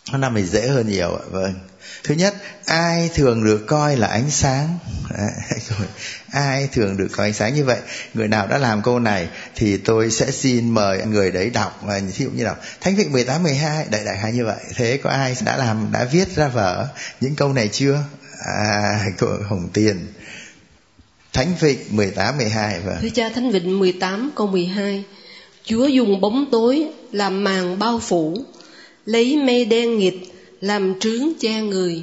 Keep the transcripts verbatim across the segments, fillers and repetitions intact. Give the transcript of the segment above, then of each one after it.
Số năm thì dễ hơn nhiều ạ. Vâng. Thứ nhất, ai thường được coi là ánh sáng? À, rồi, ai thường được coi ánh sáng? Như vậy, người nào đã làm câu này thì tôi sẽ xin mời người đấy đọc. Và thí dụ như đọc Thánh Vịnh mười tám mười hai, đại đại khái như vậy. Thế có ai đã làm, đã viết ra vở những câu này chưa? À, cô Hồng Tiền. Thánh Vịnh mười tám mười hai. Vâng. Thưa cha, Thánh Vịnh mười tám câu mười hai. Chúa dùng bóng tối làm màn bao phủ, lấy mây đen nghịt làm trướng che người.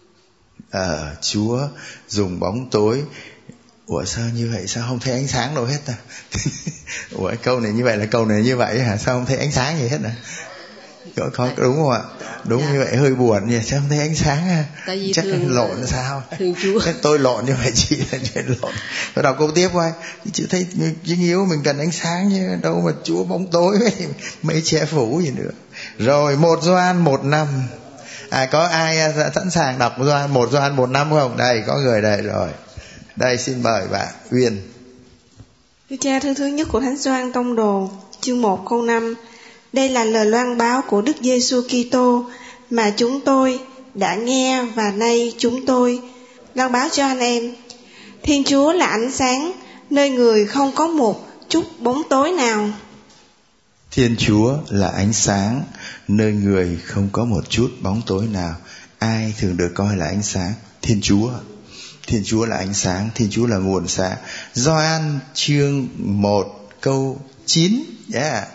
Ờ, Chúa dùng bóng tối. Ủa sao như vậy? Sao không thấy ánh sáng đâu hết à? Ủa câu này như vậy là câu này như vậy hả? Sao không thấy ánh sáng gì hết à? Có, có đúng không ạ? Đúng dạ. Như vậy hơi buồn nhỉ, sao không thấy ánh sáng ha? Tại vì chắc thường, lộn sao? Thường Chúa. Tôi lộn như vậy chị là chuyện lộn. Tôi đọc câu tiếp qua. Chị thấy chính yếu mình cần ánh sáng chứ đâu mà Chúa bóng tối với mây che phủ gì nữa. Rồi một Gioan một năm. À, có ai sẵn sàng đọc Gioan một Gioan một năm không? Đây có người đây rồi. Đây xin mời bạn Uyên. Thưa cha, thư thứ nhất của Thánh Gioan Tông Đồ, chương một câu năm. Đây là lời loan báo của Đức Giêsu Kitô mà chúng tôi đã nghe và nay chúng tôi loan báo cho anh em. Thiên Chúa là ánh sáng, nơi người không có một chút bóng tối nào. Thiên Chúa là ánh sáng, nơi người không có một chút bóng tối nào. Ai thường được coi là ánh sáng? Thiên Chúa. Thiên Chúa là ánh sáng, Thiên Chúa là nguồn sáng. Gioan chương một câu chín. Yeah.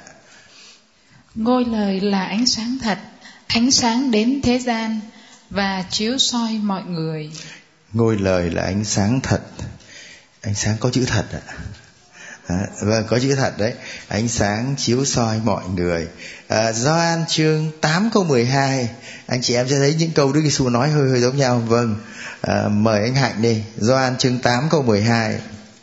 Ngôi lời là ánh sáng thật, ánh sáng đến thế gian và chiếu soi mọi người. Ngôi lời là ánh sáng thật. Ánh sáng có chữ thật ạ. À, vâng, có chữ thật đấy. Ánh sáng chiếu soi mọi người. à, Gioan chương tám câu mười hai. Anh chị em sẽ thấy những câu Đức Giêsu nói hơi hơi giống nhau. Vâng, à, mời anh Hạnh đi. Gioan chương tám câu mười hai.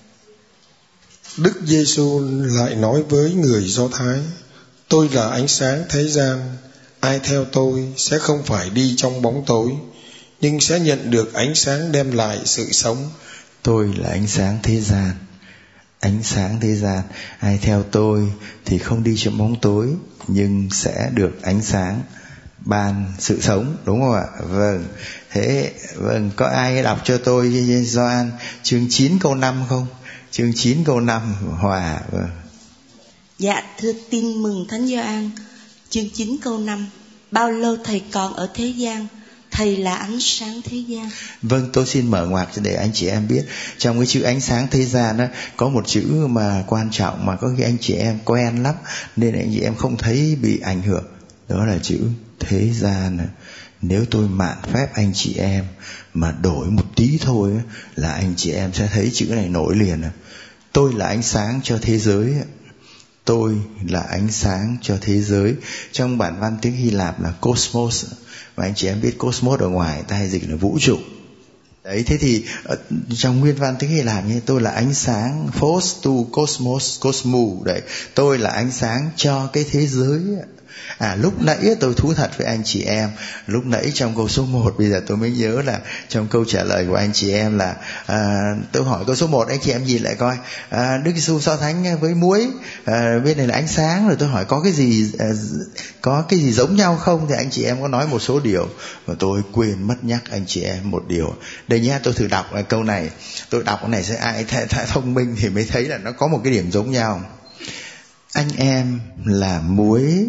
Đức Giêsu lại nói với người Do Thái: Tôi là ánh sáng thế gian, ai theo tôi sẽ không phải đi trong bóng tối, nhưng sẽ nhận được ánh sáng đem lại sự sống. Tôi là ánh sáng thế gian. Ánh sáng thế gian, ai theo tôi thì không đi trong bóng tối, nhưng sẽ được ánh sáng ban sự sống, đúng không ạ? Vâng. Thế vâng, có ai đọc cho tôi Gioan chương chín câu năm không? Chương chín câu năm, Hòa. Vâng. Dạ, thưa tin mừng Thánh Gioan chương chín câu năm. Bao lâu thầy còn ở thế gian, thầy là ánh sáng thế gian. Vâng, tôi xin mở ngoặc để anh chị em biết. Trong cái chữ ánh sáng thế gian đó, có một chữ mà quan trọng mà có khi anh chị em quen lắm, nên anh chị em không thấy bị ảnh hưởng. Đó là chữ thế gian. Nếu tôi mạn phép anh chị em mà đổi một tí thôi là anh chị em sẽ thấy chữ này nổi liền. Tôi là ánh sáng cho thế giới. Tôi là ánh sáng cho thế giới. Trong bản văn tiếng Hy Lạp là cosmos. Và anh chị em biết cosmos ở ngoài ta hay dịch là vũ trụ. Đấy, thế thì trong nguyên văn tiếng Hy Lạp như tôi là ánh sáng, phos tu cosmos, cosmu. Đấy, tôi là ánh sáng cho cái thế giới. À, lúc nãy tôi thú thật với anh chị em, lúc nãy trong câu số một, bây giờ tôi mới nhớ là trong câu trả lời của anh chị em là à, tôi hỏi câu số một, anh chị em nhìn lại coi, à, Đức Giêsu so sánh với muối, à, bên này là ánh sáng, rồi tôi hỏi có cái gì à, có cái gì giống nhau không, thì anh chị em có nói một số điều mà tôi quên mất nhắc anh chị em một điều. Đây nhá, tôi thử đọc câu này, tôi đọc cái này sẽ ai th- th- thông minh thì mới thấy là nó có một cái điểm giống nhau. Anh em là muối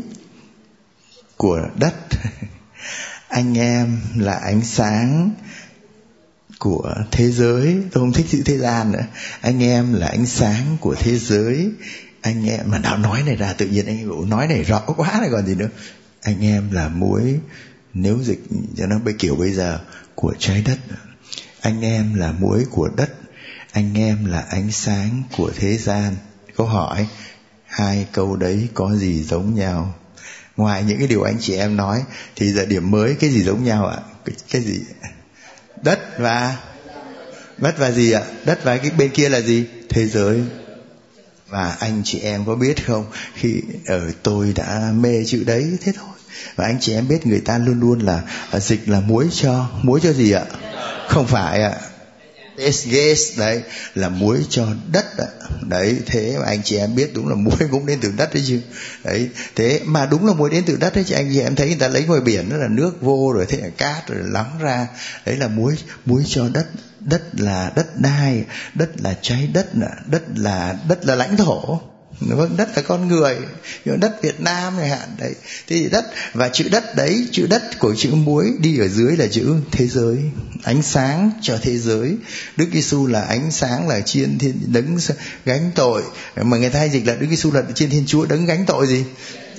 của đất, anh em là ánh sáng của thế giới. Tôi không thích chữ thế gian nữa. Anh em là ánh sáng của thế giới. Anh em mà đạo nói này ra tự nhiên anh Vũ nói này rõ quá này còn gì nữa. Anh em là muối, nếu dịch cho nó bây kiểu bây giờ, của trái đất. Anh em là muối của đất, anh em là ánh sáng của thế gian. Câu hỏi, hai câu đấy có gì giống nhau? Ngoài những cái điều anh chị em nói thì giờ điểm mới, cái gì giống nhau ạ? Cái, cái gì? Đất và đất và gì ạ? Đất và cái bên kia là gì? Thế giới. Và anh chị em có biết không, khi ở tôi đã mê chữ đấy thế thôi. Và anh chị em biết người ta luôn luôn là dịch là muối cho. Muối cho gì ạ? Không phải ạ. Esges đấy là muối cho đất đấy. Thế mà anh chị em biết đúng là muối cũng đến từ đất đấy chứ. Đấy, thế mà đúng là muối đến từ đất đấy chứ. Anh chị em thấy người ta lấy ngoài biển đó là nước vô rồi thế là cát rồi lắng ra. Đấy là muối muối cho đất. Đất là đất đai, đất là trái đất, đất là đất là lãnh thổ. Vâng, đất là con người, đất Việt Nam này hạn đấy. Thế thì đất, và chữ đất đấy, chữ đất của chữ muối đi ở dưới là chữ thế giới, ánh sáng cho thế giới. Đức Giêsu là ánh sáng, là chiên thiên đấng gánh tội, mà người ta hay dịch là Đức Giêsu là chiên Thiên Chúa đấng gánh tội gì,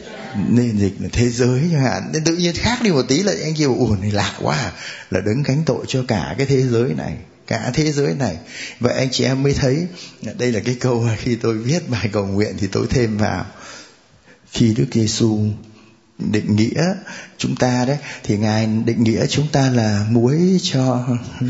nên dịch là thế giới chẳng hạn. Nên tự nhiên khác đi một tí là anh kêu ủa này lạ quá à. Là đấng gánh tội cho cả cái thế giới này, cả thế giới này. Vậy anh chị em mới thấy, đây là cái câu mà khi tôi viết bài cầu nguyện thì tôi thêm vào. Khi Đức Giêsu định nghĩa chúng ta đấy, thì Ngài định nghĩa chúng ta là muối cho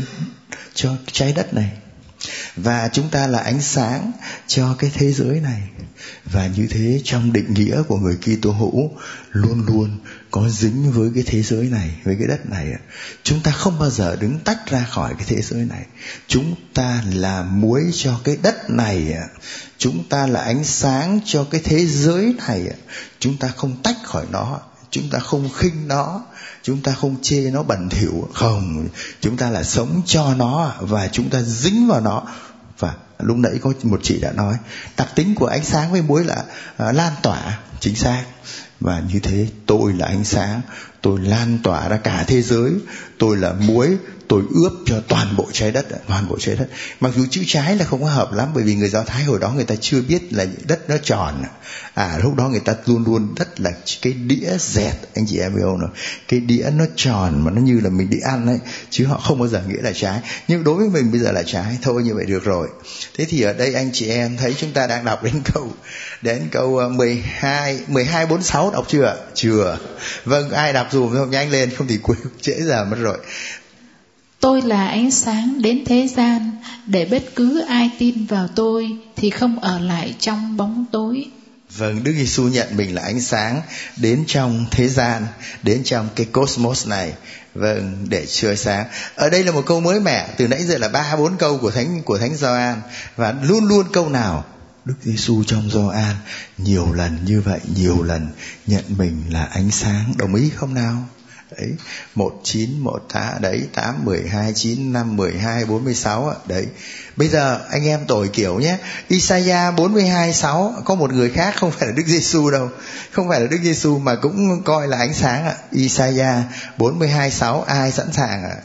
cho trái đất này, và chúng ta là ánh sáng cho cái thế giới này. Và như thế trong định nghĩa của người Kitô hữu luôn luôn có dính với cái thế giới này, với cái đất này. Chúng ta không bao giờ đứng tách ra khỏi cái thế giới này. Chúng ta là muối cho cái đất này, chúng ta là ánh sáng cho cái thế giới này. Chúng ta không tách khỏi nó, chúng ta không khinh nó, chúng ta không chê nó bẩn thỉu, không, chúng ta là sống cho nó và chúng ta dính vào nó. Và lúc nãy có một chị đã nói đặc tính của ánh sáng với muối là uh, lan tỏa, chính xác. Và như thế tôi là ánh sáng, tôi lan tỏa ra cả thế giới. Tôi là muối, tôi ướp cho toàn bộ trái đất, toàn bộ trái đất. Mặc dù chữ trái là không có hợp lắm, bởi vì người Do Thái hồi đó người ta chưa biết là đất nó tròn. À lúc đó người ta luôn luôn đất là cái đĩa dẹt, anh chị em biết không nào? Cái đĩa nó tròn mà nó như là mình đi ăn ấy, chứ họ không bao giờ nghĩ là trái. Nhưng đối với mình bây giờ là trái, thôi như vậy được rồi. Thế thì ở đây anh chị em thấy chúng ta đang đọc đến câu đến câu mười hai, mười hai bốn sáu đọc chưa? Chưa. Vâng, ai đọc dùm không nhanh lên, không thì quên trễ giờ mất rồi. Tôi là ánh sáng đến thế gian, để bất cứ ai tin vào tôi thì không ở lại trong bóng tối. Vâng, Đức Giêsu nhận mình là ánh sáng đến trong thế gian, đến trong cái cosmos này. Vâng, để chiếu sáng. Ở đây là một câu mới mẻ, từ nãy giờ là ba bốn câu của thánh của thánh Gioan, và luôn luôn câu nào Đức Giêsu trong Gioan nhiều lần như vậy, nhiều lần nhận mình là ánh sáng. Đồng ý không nào? Đấy, một chín, một tháng, đấy, tám, mười hai, chín, năm, mười hai, bốn mươi sáu. Đấy, bây giờ anh em tội kiểu nhé. Isaiah bốn mươi hai, sáu, có một người khác không phải là Đức Giêsu đâu, không phải là Đức Giêsu mà cũng coi là ánh sáng ạ. Isaiah bốn mươi hai, sáu, ai sẵn sàng ạ?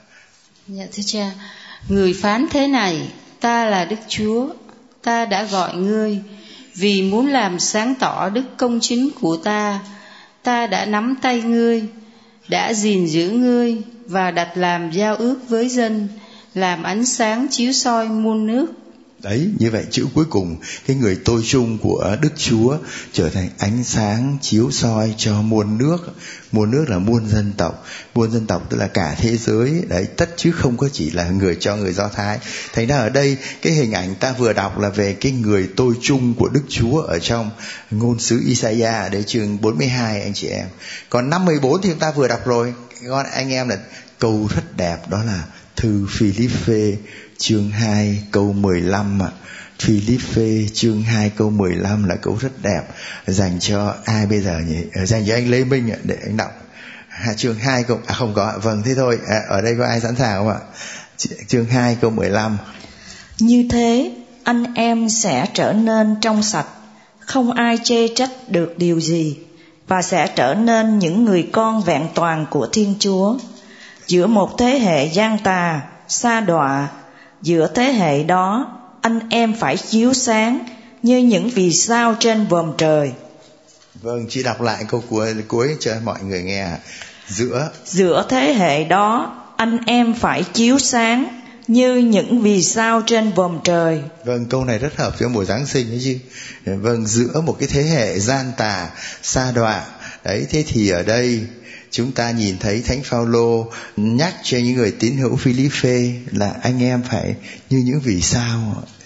Dạ thưa cha, người phán thế này: ta là Đức Chúa, ta đã gọi ngươi, vì muốn làm sáng tỏ đức công chính của ta. Ta đã nắm tay ngươi, đã gìn giữ ngươi và đặt làm giao ước với dân, làm ánh sáng chiếu soi muôn nước. Đấy, như vậy chữ cuối cùng, cái người tôi chung của Đức Chúa trở thành ánh sáng chiếu soi cho muôn nước. Muôn nước là muôn dân tộc, muôn dân tộc tức là cả thế giới. Đấy, tất chứ không có chỉ là người cho người Do Thái. Thành ra ở đây cái hình ảnh ta vừa đọc là về cái người tôi chung của Đức Chúa ở trong ngôn sứ Isaiah, đấy chương bốn mươi hai anh chị em. Còn năm mươi bốn thì chúng ta vừa đọc rồi. Còn anh em là câu rất đẹp, đó là thư Philippe chương hai câu mười lăm ạ. Philippe chương hai câu mười lăm là câu rất đẹp, dành cho ai bây giờ nhỉ? Dành cho anh Lê Minh ạ, để anh đọc. Chương hai câu à không có, vâng thế thôi. À, ở đây có ai sẵn sàng không ạ? Chương hai câu mười lăm. Như thế anh em sẽ trở nên trong sạch, không ai chê trách được điều gì, và sẽ trở nên những người con vẹn toàn của Thiên Chúa. Giữa một thế hệ gian tà, sa đọa, giữa thế hệ đó anh em phải chiếu sáng như những vì sao trên vòm trời. Vâng, chị đọc lại câu cuối, cuối cho mọi người nghe. Giữa Giữa thế hệ đó anh em phải chiếu sáng như những vì sao trên vòm trời. Vâng, câu này rất hợp cho mùa Giáng sinh đấy chứ. Vâng, giữa một cái thế hệ gian tà, sa đọa. Đấy, thế thì ở đây chúng ta nhìn thấy Thánh Phaolô nhắc cho những người tín hữu Philippe là anh em phải như những vì sao.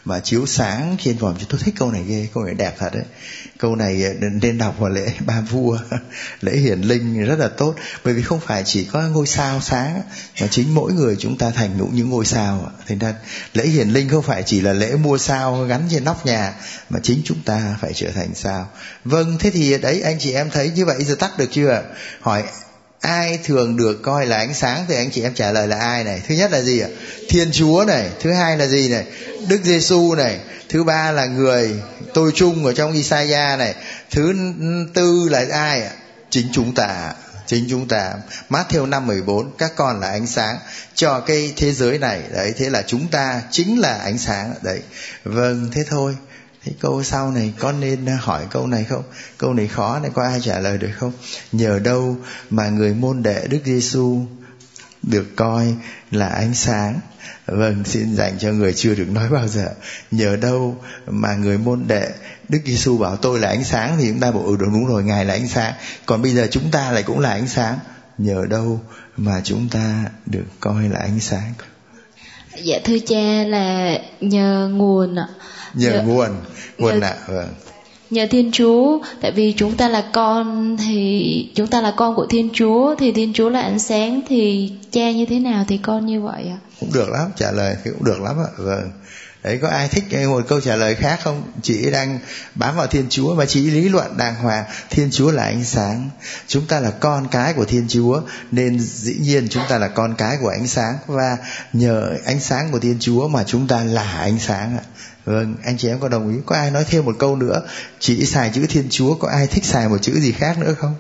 mà chiếu sáng trên vòm. Tôi thích câu này ghê, câu này đẹp thật đấy. Câu này nên đọc vào lễ Ba Vua, lễ hiển linh rất là tốt. Bởi vì không phải chỉ có ngôi sao sáng, mà chính mỗi người chúng ta thành cũng những ngôi sao. Thành ra lễ hiển linh không phải chỉ là lễ mua sao gắn trên nóc nhà, mà chính chúng ta phải trở thành sao. Vâng, thế thì đấy anh chị em thấy như vậy giờ tắt được chưa? Hỏi ai thường được coi là ánh sáng thì anh chị em trả lời là ai này? Thứ nhất là gì ạ? Thiên Chúa này. Thứ hai là gì này? Đức Giêsu này. Thứ ba là người tôi chung ở trong Isaiah này. Thứ tư là ai ạ? Chính chúng ta. Chính chúng ta. Matthew năm mười bốn, các con là ánh sáng cho cái thế giới này. Đấy, thế là chúng ta chính là ánh sáng đấy. Vâng, thế thôi. Thế câu sau này có nên hỏi câu này không? Câu này khó này, có ai trả lời được không? Nhờ đâu mà người môn đệ Đức Giêsu được coi là ánh sáng? Vâng, xin dành cho người chưa được nói bao giờ. Nhờ đâu mà người môn đệ Đức Giêsu bảo tôi là ánh sáng, thì chúng ta bảo ừ đúng rồi, Ngài là ánh sáng. Còn bây giờ chúng ta lại cũng là ánh sáng. Nhờ đâu mà chúng ta được coi là ánh sáng? Dạ thưa cha là nhờ nguồn ạ. Nhờ, nhờ nguồn nguồn nhờ, ạ. Vâng. Nhờ Thiên Chúa, tại vì chúng ta là con, thì chúng ta là con của Thiên Chúa, thì Thiên Chúa là ánh sáng, thì cha như thế nào thì con như vậy ạ. Cũng được lắm, trả lời thì cũng được lắm ạ. Vâng. Đấy, có ai thích một câu trả lời khác không? Chị đang bám vào Thiên Chúa mà chị lý luận đàng hoàng. Thiên Chúa là ánh sáng, chúng ta là con cái của Thiên Chúa, nên dĩ nhiên chúng ta là con cái của ánh sáng, và nhờ ánh sáng của Thiên Chúa mà chúng ta là ánh sáng ạ. Vâng, anh chị em có đồng ý? Có ai nói thêm một câu nữa? Chỉ xài chữ Thiên Chúa, có ai thích xài một chữ gì khác nữa không?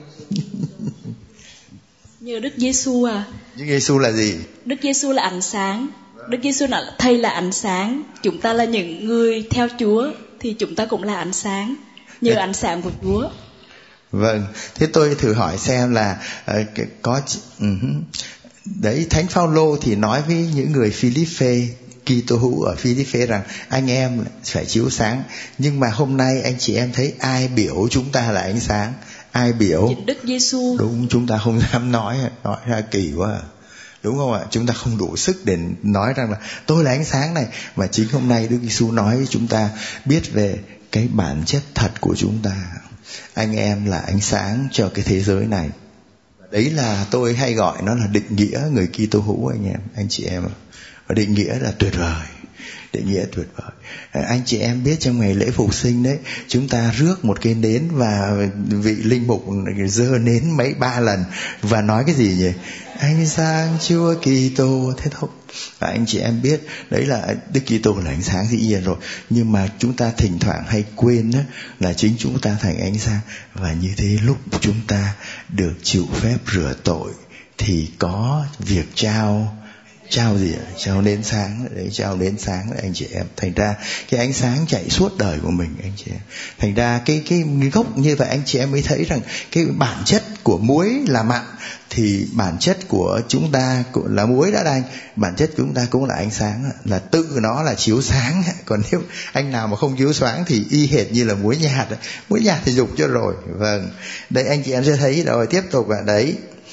Nhờ Đức Giêsu à. Đức Giêsu là gì? Đức Giêsu là ánh sáng. Đức Giêsu là thầy là ánh sáng. Chúng ta là những người theo Chúa thì chúng ta cũng là ánh sáng, nhờ ánh sáng của Chúa. Vâng, thế tôi thử hỏi xem là uh, có uh-huh. đấy, Thánh Phaolô thì nói với những người Philippe, Kitô hữu ở Philippe rằng anh em phải chiếu sáng. Nhưng mà hôm nay anh chị em thấy ai biểu chúng ta là ánh sáng? Ai biểu? Đức Giêsu. Đúng, chúng ta không dám nói, nói ra kỳ quá à. Đúng không ạ? Chúng ta không đủ sức để nói rằng là tôi là ánh sáng này. Mà chính hôm nay Đức Giêsu nói với chúng ta biết về cái bản chất thật của chúng ta. Anh em là ánh sáng cho cái thế giới này. Đấy là tôi hay gọi nó là định nghĩa người Kitô hữu anh em, anh chị em ạ. Và định nghĩa là tuyệt vời, định nghĩa tuyệt vời. Anh chị em biết trong ngày lễ phục sinh đấy, chúng ta rước một cái nến và vị linh mục giơ nến mấy ba lần và nói cái gì nhỉ? Ánh sáng Chúa Kitô, thế thôi. Và anh chị em biết đấy là Đức Kitô là ánh sáng dĩ nhiên rồi, nhưng mà chúng ta thỉnh thoảng hay quên đó, là chính chúng ta thành ánh sáng. Và như thế lúc chúng ta được chịu phép rửa tội thì có việc trao trao gì ạ? Trao nến sáng đấy, trao nến sáng đấy anh chị em. Thành ra cái ánh sáng chạy suốt đời của mình anh chị em. Thành ra cái cái gốc như vậy anh chị em mới thấy rằng cái bản chất của muối là mặn, thì bản chất của chúng ta là muối đã đành, bản chất của chúng ta cũng là ánh sáng, là tự nó là chiếu sáng. Còn nếu anh nào mà không chiếu sáng thì y hệt như là muối nhạt, muối nhạt thì dục cho rồi. Vâng, đây anh chị em sẽ thấy rồi. Tiếp tục ạ. Đấy,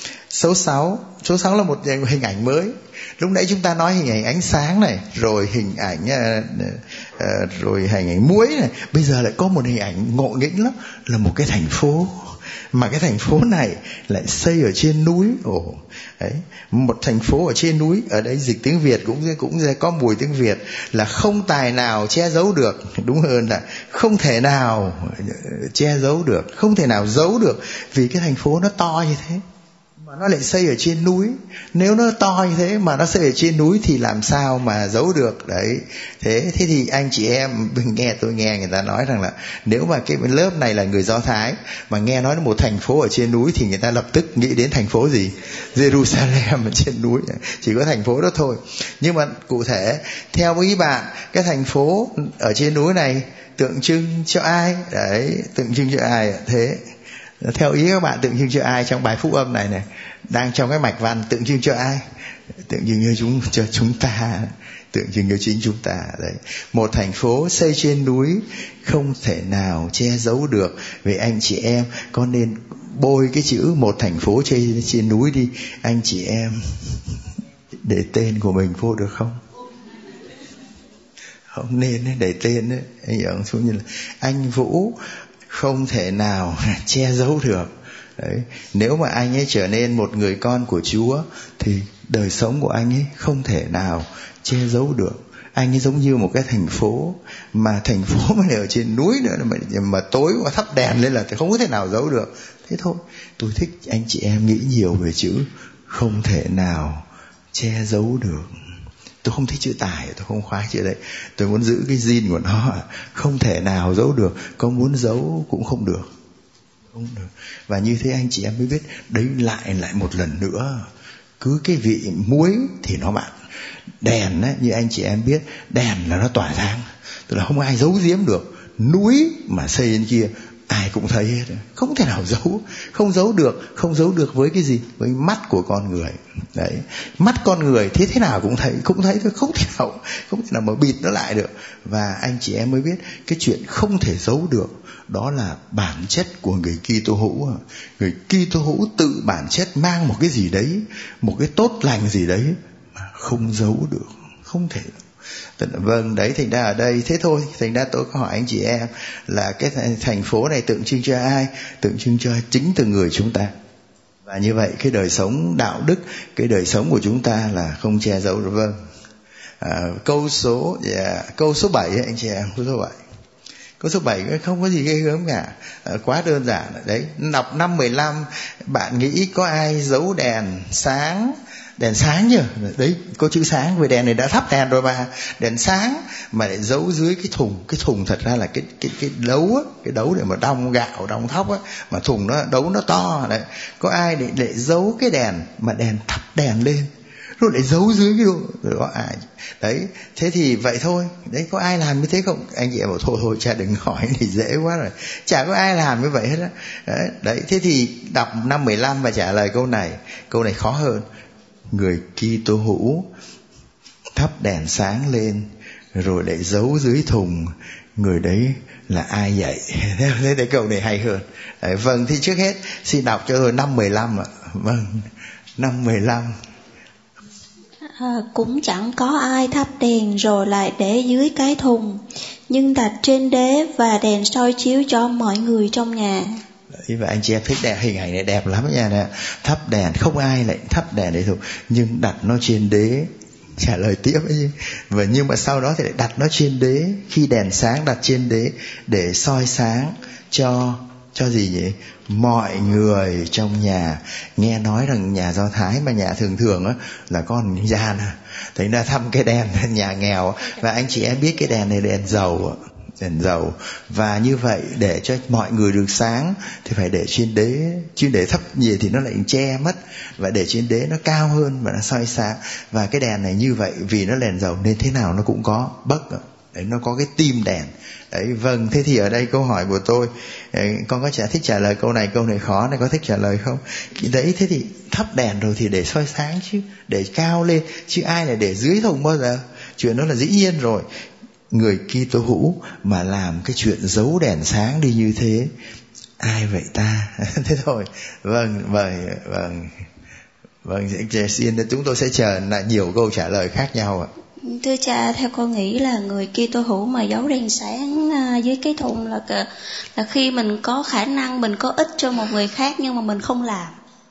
số sáu, số sáu là một hình ảnh mới. Lúc nãy chúng ta nói hình ảnh ánh sáng này, rồi hình ảnh uh, uh, rồi hình ảnh muối này. Bây giờ lại có một hình ảnh ngộ nghĩnh lắm, là một cái thành phố. Mà cái thành phố này lại xây ở trên núi. Ồ, đấy, một thành phố ở trên núi. Ở đây dịch tiếng Việt cũng cũng có mùi tiếng Việt là không tài nào che giấu được. Đúng hơn là không thể nào che giấu được, không thể nào giấu được, vì cái thành phố nó to như thế mà nó lại xây ở trên núi. Nếu nó to như thế mà nó xây ở trên núi thì làm sao mà giấu được. Đấy, thế thế thì anh chị em nghe, tôi nghe người ta nói rằng là nếu mà cái lớp này là người Do Thái mà nghe nói một thành phố ở trên núi thì người ta lập tức nghĩ đến thành phố gì? Jerusalem ở trên núi, chỉ có thành phố đó thôi. Nhưng mà cụ thể theo ý bạn, cái thành phố ở trên núi này tượng trưng cho ai? Đấy, tượng trưng cho ai? Thế theo ý các bạn tượng trưng cho ai trong bài phúc âm này này, đang trong cái mạch văn, tượng trưng cho ai? Tượng trưng cho chúng, cho chúng ta, tượng trưng cho chính chúng ta. Đấy, một thành phố xây trên núi không thể nào che giấu được. Vì anh chị em có nên bôi cái chữ một thành phố trên, trên núi đi, anh chị em để tên của mình vô được không? Không nên để tên đấy, anh hiểu không? Như là anh Vũ không thể nào che giấu được. Đấy, nếu mà anh ấy trở nên một người con của Chúa thì đời sống của anh ấy không thể nào che giấu được. Anh ấy giống như một cái thành phố, mà thành phố mà ở trên núi nữa, mà, mà tối mà thắp đèn lên là không có thể nào giấu được. Thế thôi, tôi thích anh chị em nghĩ nhiều về chữ không thể nào che giấu được. Tôi không thích chữ tài, tôi không khoái chữ đấy. Tôi muốn giữ cái gìn của nó, không thể nào giấu được. Có muốn giấu cũng không được. Không được. Và như thế anh chị em mới biết, đấy lại lại một lần nữa, cứ cái vị muối thì nó bạn. Đèn ấy, như anh chị em biết, đèn là nó tỏa sáng, tức là không ai giấu giếm được. Núi mà xây lên kia ai cũng thấy hết, không thể nào giấu, không giấu được. Không giấu được với cái gì? Với mắt của con người. Đấy, mắt con người thế thế nào cũng thấy, cũng thấy thôi, không thể nào không thể nào mà bịt nó lại được. Và anh chị em mới biết cái chuyện không thể giấu được, đó là bản chất của người Kitô hữu. Người Kitô hữu tự bản chất mang một cái gì đấy, một cái tốt lành gì đấy mà không giấu được, không thể. Vâng, đấy, thành ra ở đây thế thôi. Thành ra tôi có hỏi anh chị em là cái thành phố này tượng trưng cho ai? Tượng trưng cho chính từng người chúng ta. Và như vậy cái đời sống đạo đức, cái đời sống của chúng ta là không che giấu được. Vâng. À, câu số yeah, câu số bảy anh chị em, câu số bảy. Câu số bảy không có gì ghê gớm cả, à, quá đơn giản. Đấy, đọc năm mười lăm, bạn nghĩ có ai giấu đèn sáng? Đèn sáng nhỉ? Đấy, có chữ sáng, về đèn này đã thắp đèn rồi mà. Đèn sáng mà lại giấu dưới cái thùng. Cái thùng thật ra là cái cái cái đấu á, cái đấu để mà đong gạo, đong thóc á, mà thùng nó đấu nó to đấy. Có ai để để giấu cái đèn mà đèn thắp đèn lên rồi lại giấu dưới cái đồ, rồi có ai? Đấy, thế thì vậy thôi. Đấy, có ai làm như thế không? Anh chị em bảo thôi thôi cha đừng hỏi thì dễ quá rồi. Chả có ai làm như vậy hết á. Đấy, đấy, thế thì đọc năm mười lăm và trả lời câu này. Câu này khó hơn. Người Kitô hữu thắp đèn sáng lên rồi lại giấu dưới thùng, người đấy là ai vậy? Thế thì câu này hay hơn. Đấy, vâng, thì trước hết xin đọc cho tôi năm mười lăm ạ. Vâng, năm mười lăm. À, cũng chẳng có ai thắp đèn rồi lại để dưới cái thùng, nhưng đặt trên đế và đèn soi chiếu cho mọi người trong nhà. Đấy, và anh chị em thích đẹp, hình ảnh này đẹp lắm nha. Nè, thắp đèn, không ai lại thắp đèn đấy thôi, nhưng đặt nó trên đế. Trả lời tiếp ấy. Và nhưng mà sau đó thì lại đặt nó trên đế, khi đèn sáng đặt trên đế để soi sáng cho cho gì nhỉ? Mọi người trong nhà. Nghe nói rằng nhà Do Thái mà nhà thường thường á là con gian à. Thế ra thăm cái đèn nhà nghèo. Và anh chị em biết cái đèn này đèn dầu, đèn dầu. Và như vậy để cho mọi người được sáng thì phải để trên đế, chứ để thấp gì thì nó lại che mất. Và để trên đế nó cao hơn và nó soi sáng. Và cái đèn này như vậy vì nó đèn dầu nên thế nào nó cũng có bấc. Đấy, nó có cái tim đèn. Đấy, vâng, thế thì ở đây câu hỏi của tôi, con có trả thích trả lời câu này, câu này khó này, có thích trả lời không? Đấy, thế thì thắp đèn rồi thì để soi sáng chứ, để cao lên, chứ ai lại để dưới thùng bao giờ? Chuyện đó là dĩ nhiên rồi. Người Kitô hữu mà làm cái chuyện giấu đèn sáng đi như thế, ai vậy ta? Thế thôi. Vâng, vâng, vâng. Vâng, xin chúng tôi sẽ chờ là nhiều câu trả lời khác nhau ạ. Thưa cha, theo con nghĩ là người Kitô hữu mà giấu đèn sáng dưới cái thùng là là khi mình có khả năng mình có ích cho một người khác nhưng mà mình không làm.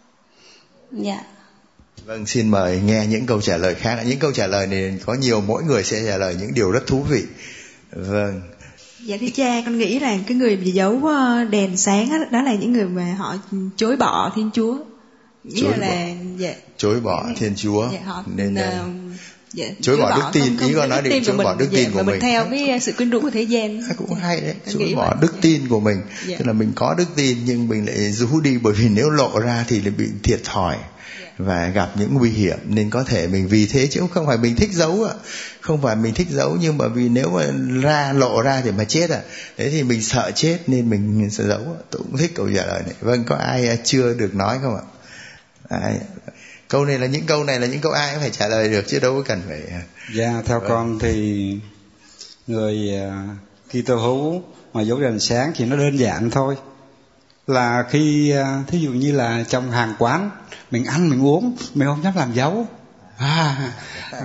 Dạ. Vâng, xin mời nghe những câu trả lời khác. Những câu trả lời này có nhiều, mỗi người sẽ trả lời những điều rất thú vị. Vâng. Dạ thưa cha, con nghĩ là cái người mà giấu đèn sáng đó, đó là những người mà họ chối bỏ Thiên Chúa. Nghĩa Chối là bỏ. Dạ. Chối bỏ Thiên Chúa. Dạ, họ nên uh, dạ, chối, chối bỏ, bỏ đức tin, ý con nói đi, chối bỏ đức tin dạ, của mình. Mình theo cái sự quyến rũ của thế gian. À, cũng hay đấy, chối bỏ đức tin của mình. Dạ. Tức là mình có đức tin nhưng mình lại giấu đi, bởi vì nếu lộ ra thì lại bị thiệt thòi và gặp những nguy hiểm, nên có thể mình vì thế, chứ không phải mình thích giấu ạ, không phải mình thích giấu, nhưng mà vì nếu mà ra lộ ra thì mà chết à, thế thì mình sợ chết nên mình sẽ giấu. Tôi cũng thích câu trả lời này. Vâng, có ai chưa được nói không ạ? Ai? Câu này là những câu này là những câu ai cũng phải trả lời được chứ đâu có cần phải. Dạ, theo vâng. Con thì người Kitô hữu mà giấu đèn sáng thì nó đơn giản thôi. Là khi thí dụ như là trong hàng quán mình ăn mình uống mình không dám làm dấu. À,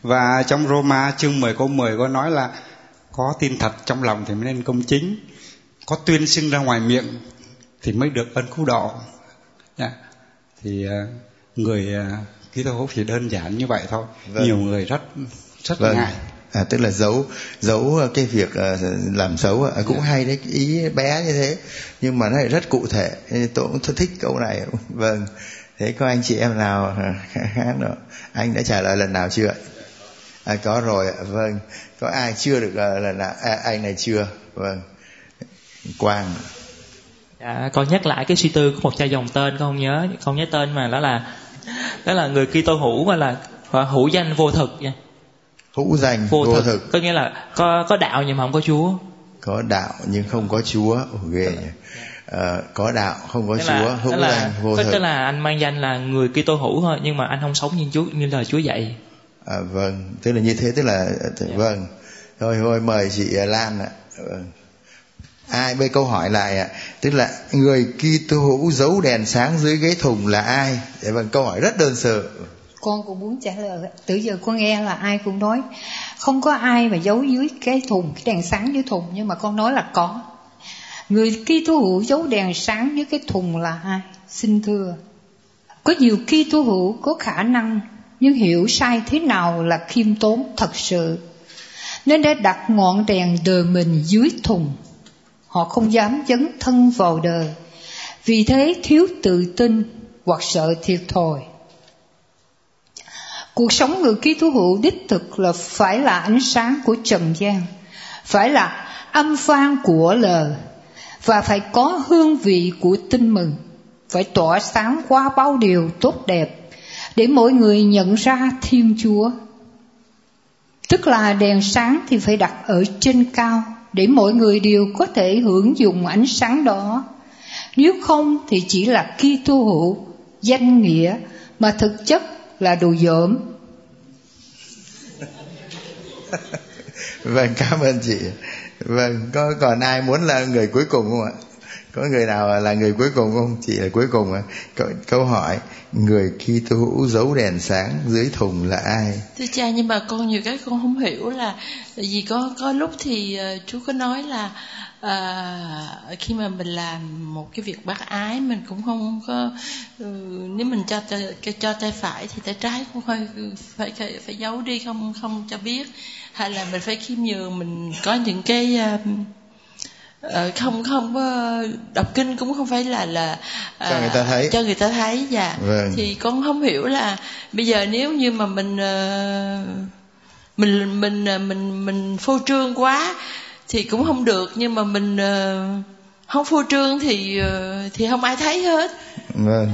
Và trong Roma chương mười câu mười có nói là có tin thật trong lòng thì mới nên công chính, có tuyên xưng ra ngoài miệng thì mới được ơn cứu độ. Yeah. Thì uh, người uh, Kitô hữu chỉ đơn giản như vậy thôi. Vâng. Nhiều người rất rất vâng. ngại. À, tức là giấu giấu cái việc uh, làm xấu uh, cũng yeah. hay đấy, ý bé như thế nhưng mà nó lại rất cụ thể. Tôi cũng thích câu này. Vâng. Thế có anh chị em nào khác nữa? Anh đã trả lời lần nào chưa? À, có rồi ạ. Vâng. Có ai chưa được uh, lần nào? À, anh này chưa. Vâng. Quang. Dạ, con nhắc lại cái suy tư của một cha dòng tên, con không nhớ, không nhớ tên, mà đó là đó là người Kitô hữu gọi là hữu danh vô thực nha. Hữu danh vô, vô thực. thực có nghĩa là có có đạo nhưng mà không có Chúa. Có đạo nhưng không có Chúa. Ồ, ghê nhỉ. Ờ, có đạo không có Chúa, là, hữu là, danh vô thực. Tức là anh mang danh là người Kitô hữu thôi nhưng mà anh không sống như Chúa, như lời Chúa dạy. À, vâng, tức là như thế, tức là dạ. Vâng. Thôi thôi mời chị Lan ạ. Vâng. Ai bây câu hỏi lại ạ, tức là người Kitô hữu giấu đèn sáng dưới ghế thùng là ai? Để vâng, câu hỏi rất đơn sơ. Con cũng muốn trả lời. Từ giờ con nghe là ai cũng nói không có ai mà giấu dưới cái thùng, cái đèn sáng dưới thùng, nhưng mà con nói là có. Người Kitô hữu giấu đèn sáng dưới cái thùng là ai? Xin thưa, có nhiều Kitô hữu có khả năng nhưng hiểu sai thế nào là khiêm tốn thật sự, nên đã đặt ngọn đèn đời mình dưới thùng. Họ không dám dấn thân vào đời, vì thế thiếu tự tin hoặc sợ thiệt thòi. Cuộc sống người Kitô hữu đích thực là phải là ánh sáng của trần gian, phải là âm vang của lời, và phải có hương vị của tin mừng, phải tỏa sáng qua bao điều tốt đẹp để mỗi người nhận ra Thiên Chúa. Tức là đèn sáng thì phải đặt ở trên cao để mọi người đều có thể hưởng dụng ánh sáng đó. Nếu không thì chỉ là Kitô hữu danh nghĩa mà thực chất là đồ dởm. Vâng, cảm ơn chị. Vâng, có còn ai muốn là người cuối cùng không ạ? Có người nào là người cuối cùng không? Chị là cuối cùng ạ. Câu, câu hỏi người Kitô hữu giấu đèn sáng dưới thùng là ai? Thưa cha, nhưng mà con nhiều cái con không hiểu là vì có có lúc thì uh, chú có nói là uh, khi mà mình làm một cái việc bác ái mình cũng không có uh, nếu mình cho cho tay phải thì tay trái cũng phải phải phải, phải giấu đi, không không cho biết, hay là mình phải khiêm nhường, mình có những cái uh, Ờ, không không có đọc kinh cũng không phải là là à, cho người ta thấy cho người ta thấy dạ. Vâng. Thì con không hiểu là bây giờ nếu như mà mình uh, mình mình mình mình phô trương quá thì cũng không được, nhưng mà mình uh, không phô trương thì uh, thì không ai thấy hết. Vâng.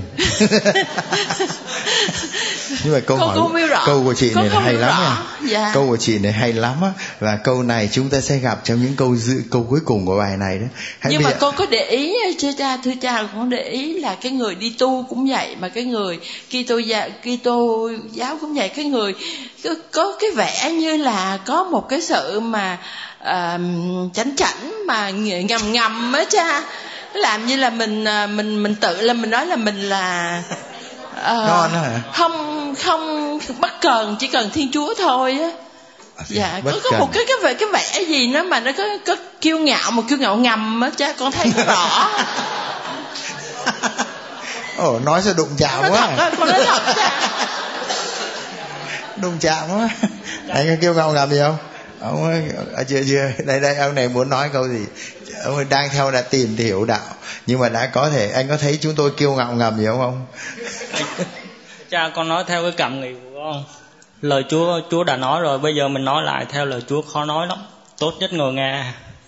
Nhưng mà câu con hỏi câu của chị này là hay lắm nha. Dạ. Câu của chị này hay lắm á, và câu này chúng ta sẽ gặp trong những câu dự, câu cuối cùng của bài này đó. Hãy nhưng mà giờ... con có để ý chứ cha, thưa cha, con để ý là cái người đi tu cũng vậy, mà cái người Kitô gia Kitô giáo cũng vậy, cái người có, có cái vẻ như là có một cái sự mà uh, chảnh chảnh mà ngầm ngầm á cha, làm như là mình mình mình tự là mình nói là mình là uh, ngon hả? không không bất cần, chỉ cần Thiên Chúa thôi á. Dạ, có, có một cái cái vẻ cái vẻ gì nó mà nó có có kiêu ngạo, một kiêu ngạo ngầm á cha, con thấy rõ. Ồ, nói sao đụng chạm quá. Thật, con nói thật cha. Đụng chạm quá. Anh có kiêu ngạo ngầm gì không? Ông ơi, à, chưa chưa. Đây đây, ông này muốn nói câu gì? Ông ấy đang theo đã tìm thì hiểu đạo, nhưng mà đã có thể anh có thấy chúng tôi kiêu ngạo ngầm gì không không? Cha, con nói theo cái cảm nghĩ của con. Lời Chúa Chúa đã nói rồi, bây giờ mình nói lại theo lời Chúa khó nói lắm. Tốt nhất ngồi nghe.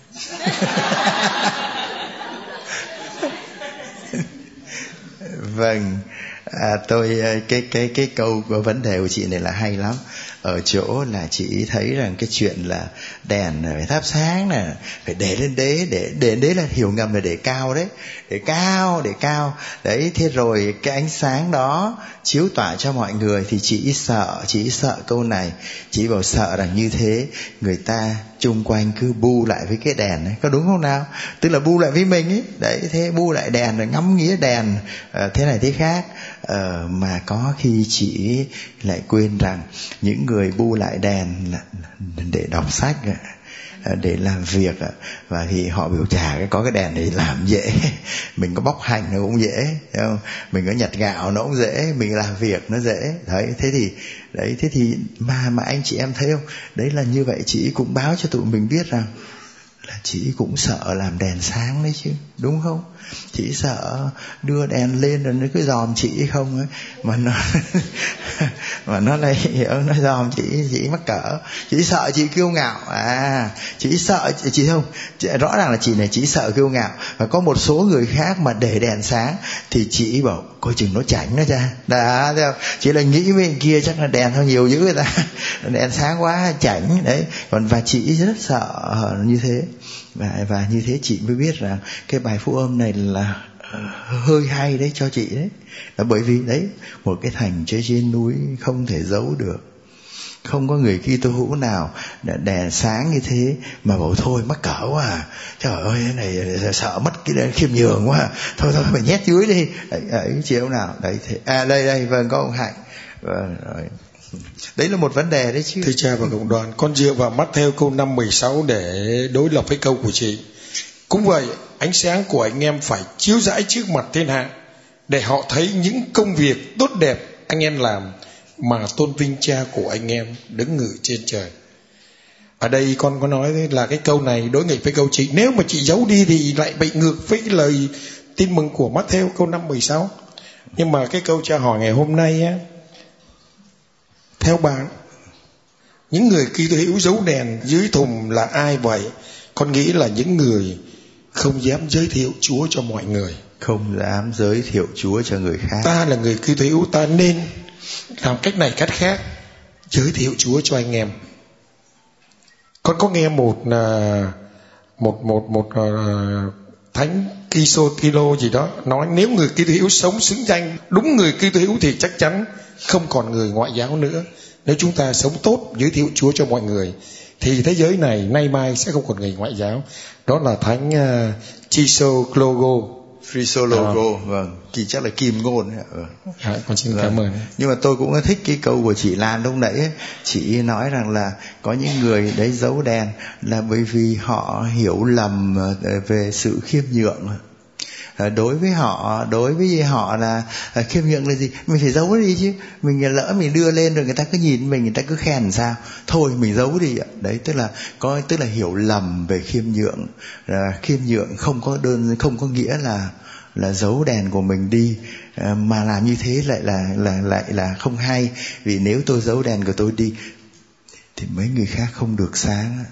Vâng, à, tôi cái cái cái câu của vấn đề của chị này là hay lắm. Ở chỗ là chị thấy rằng cái chuyện là đèn phải thắp sáng nè, phải để lên đế, để để lên đế là hiểu ngầm là để cao đấy, để cao, để cao đấy. Thế rồi cái ánh sáng đó chiếu tỏa cho mọi người, thì chị sợ, chị sợ câu này, chị bảo sợ rằng như thế người ta chung quanh cứ bu lại với cái đèn ấy, có đúng không nào? Tức là bu lại với mình ấy, đấy, thế bu lại đèn rồi ngắm nghía đèn, à, thế này thế khác. uh, mà có khi chị lại quên rằng những người bu lại đèn là để đọc sách, để làm việc, và thì họ biểu chả có cái đèn để làm dễ. Mình có bóc hành nó cũng dễ, thấy không? Mình có nhặt gạo nó cũng dễ, mình làm việc nó dễ. Đấy, thế thì đấy, thế thì mà mà anh chị em thấy không? Đấy là như vậy, chị cũng báo cho tụi mình biết rằng là chị cũng sợ làm đèn sáng đấy chứ, đúng không? Chị sợ đưa đèn lên rồi nó cứ dòm chị không ấy, mà nó mà nó lại nó dòm chị, chị mắc cỡ. Chị sợ chị kiêu ngạo, à chị sợ chị không? Chị, rõ ràng là chị này chị sợ kiêu ngạo, và có một số người khác mà để đèn sáng thì chị bảo coi chừng nó chảnh đó cha. Đó, thấy không? Chị là nghĩ bên kia chắc là đèn thôi nhiều dữ người ta, đèn sáng quá chảnh đấy. Còn và chị rất sợ như thế. Và, và như thế chị mới biết rằng cái bài phúc âm này là hơi hay đấy cho chị đấy. Là bởi vì đấy, một cái thành chơi trên núi không thể giấu được. Không có người Kitô hữu nào đèn sáng như thế mà bảo thôi mắc cỡ quá à. Trời ơi cái này sợ mất cái khiêm nhường quá à. Thôi thôi phải nhét dưới đi. Đấy, đấy chị ông nào đấy thế. À đây đây vâng có ông Hạnh. Vâng rồi. Đấy là một vấn đề đấy chứ. Thưa cha và cộng đoàn, con dựa vào Matthew câu năm mười sáu để đối lập với câu của chị. Cũng vậy, ánh sáng của anh em phải chiếu rãi trước mặt thiên hạ, để họ thấy những công việc tốt đẹp anh em làm, mà tôn vinh cha của anh em đứng ngự trên trời. Ở đây con có nói là cái câu này đối nghịch với câu chị. Nếu mà chị giấu đi thì lại bị ngược với cái lời tin mừng của Matthew câu năm mười sáu. Nhưng mà cái câu cha hỏi ngày hôm nay á, theo bạn, những người Kitô hữu giấu đèn dưới thùng là ai vậy? Con nghĩ là những người không dám giới thiệu Chúa cho mọi người, không dám giới thiệu Chúa cho người khác. Ta là người Kitô hữu, ta nên làm cách này cách khác, giới thiệu Chúa cho anh em. Con có nghe một một một một uh, thánh Kitô gì đó nói, nếu người Kitô hữu sống xứng danh đúng người Kitô hữu thì chắc chắn không còn người ngoại giáo nữa. Nếu chúng ta sống tốt, giới thiệu Chúa cho mọi người, thì thế giới này nay mai sẽ không còn người ngoại giáo. Đó là thánh uh, Chrysologo. Chrysologo, à. Vâng, kỳ chắc là Kim Ngôn. Ừ. À, con xin vâng. Cảm ơn. Nhưng mà tôi cũng thích cái câu của chị Lan lúc nãy ấy. Chị nói rằng là có những người đấy giấu đèn là bởi vì họ hiểu lầm về sự khiêm nhượng. Đối với họ, đối với họ là khiêm nhượng là gì? Mình phải giấu đi chứ. Mình lỡ mình đưa lên rồi người ta cứ nhìn mình, người ta cứ khen làm sao? Thôi mình giấu đi ạ. Đấy tức là có tức là hiểu lầm về khiêm nhượng. À, khiêm nhượng không có đơn không có nghĩa là là giấu đèn của mình đi, à, mà làm như thế lại là là lại là không hay. Vì nếu tôi giấu đèn của tôi đi thì mấy người khác không được sáng.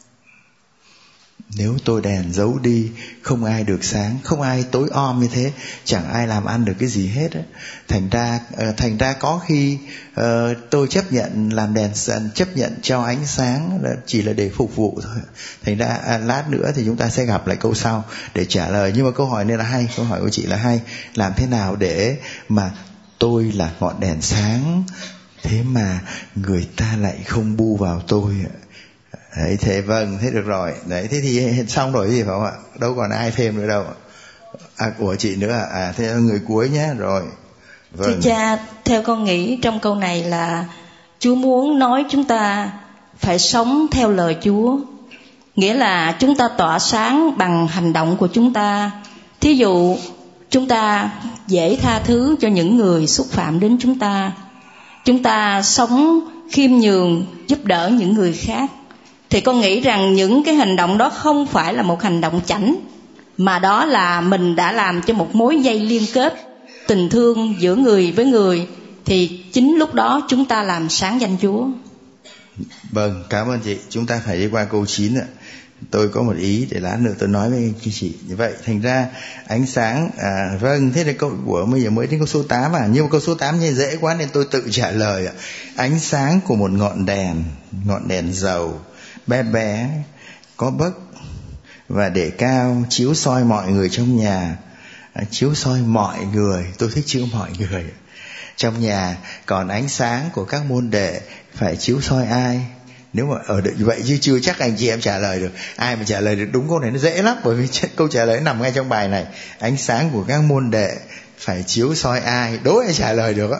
Nếu tôi đèn giấu đi, không ai được sáng, không ai tối om như thế, chẳng ai làm ăn được cái gì hết á. Thành ra, uh, thành ra có khi uh, tôi chấp nhận làm đèn, chấp nhận cho ánh sáng là chỉ là để phục vụ thôi. Thành ra à, lát nữa thì chúng ta sẽ gặp lại câu sau để trả lời. Nhưng mà câu hỏi này là hay, câu hỏi của chị là hay. Làm thế nào để mà tôi là ngọn đèn sáng, thế mà người ta lại không bu vào tôi? Đấy, thế vâng, thế được rồi. Đấy, thế thì xong rồi gì phải không ạ? Đâu còn ai thêm nữa đâu. À, của chị nữa à? À, thế người cuối nhé. Rồi. Vâng. Thưa cha, theo con nghĩ trong câu này là Chúa muốn nói chúng ta phải sống theo lời Chúa. Nghĩa là chúng ta tỏa sáng bằng hành động của chúng ta. Thí dụ, chúng ta dễ tha thứ cho những người xúc phạm đến chúng ta. Chúng ta sống khiêm nhường, giúp đỡ những người khác. Thì con nghĩ rằng những cái hành động đó không phải là một hành động chảnh, mà đó là mình đã làm cho một mối dây liên kết tình thương giữa người với người. Thì chính lúc đó chúng ta làm sáng danh Chúa. Vâng, cảm ơn chị. Chúng ta phải đi qua câu chín ạ. Tôi có một ý để lát nữa tôi nói với chị. Như vậy thành ra ánh sáng, à, vâng, thế là câu của bây giờ mới đến câu số tám à. Nhưng mà câu số tám như dễ quá nên tôi tự trả lời ạ. Ánh sáng của một ngọn đèn, ngọn đèn dầu bé bé, có bấc và để cao, chiếu soi mọi người trong nhà. À, chiếu soi mọi người, tôi thích chữ mọi người trong nhà. Còn ánh sáng của các môn đệ phải chiếu soi ai? Nếu mà ở như vậy chứ chưa chắc anh chị em trả lời được. Ai mà trả lời được đúng câu này nó dễ lắm, bởi vì câu trả lời nằm ngay trong bài này. Ánh sáng của các môn đệ phải chiếu soi ai? Đố ai trả lời được á.